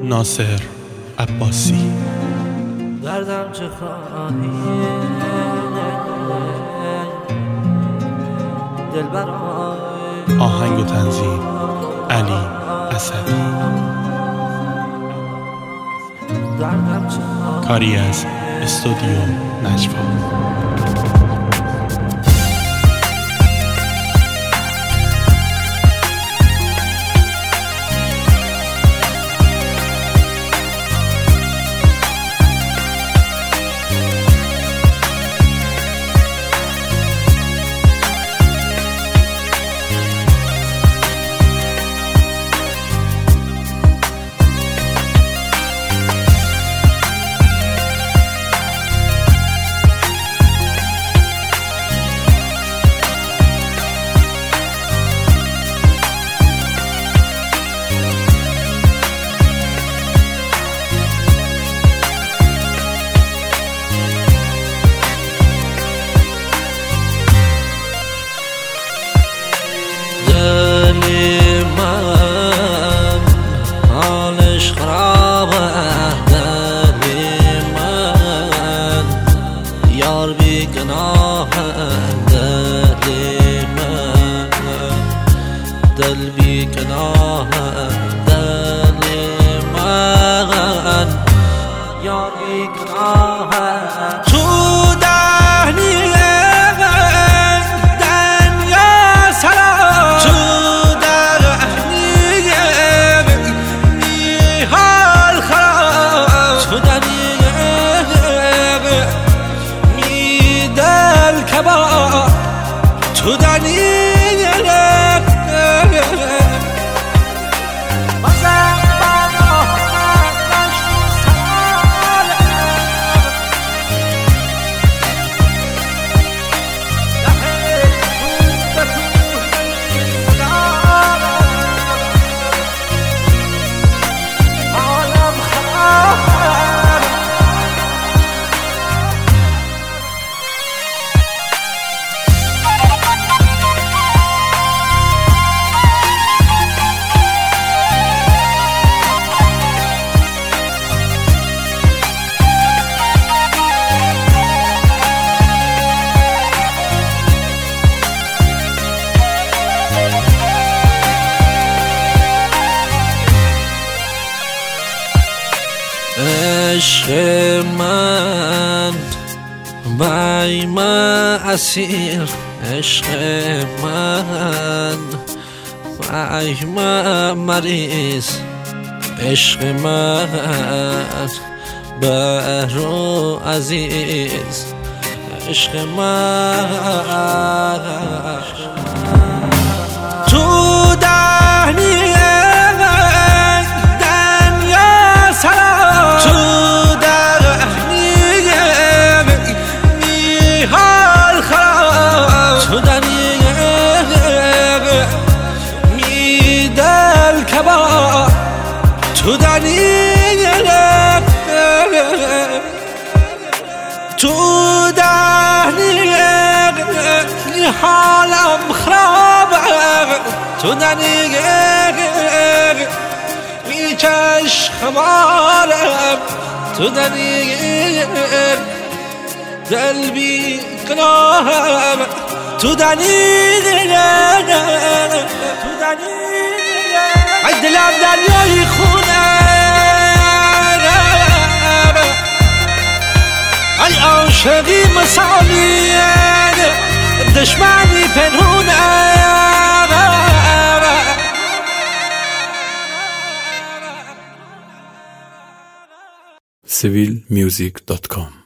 ناصر عباسی. دردم چه خواهی دلبرای. آهنگ و تنظیم علی اسدی. دردم چه خواهی کاری از استودیو نجوا. دل بی گناه دل من یار بی گناه تو دهنی دنیا سلام تو دهنی بی حال خراب تو دهنی می دل کباب تو دهنی عشق من بایم اسیر عشق من بایم مریض عشق من برو عزیز عشق من تو دهنی تو دهنی حالم خرابه تو دهنی میکش خمارم تو دهنی دل بی گناهم تو دهنی ای دلم دریای خونه ای عاشقی مثالی دشمنی پنهونه civilmusic.com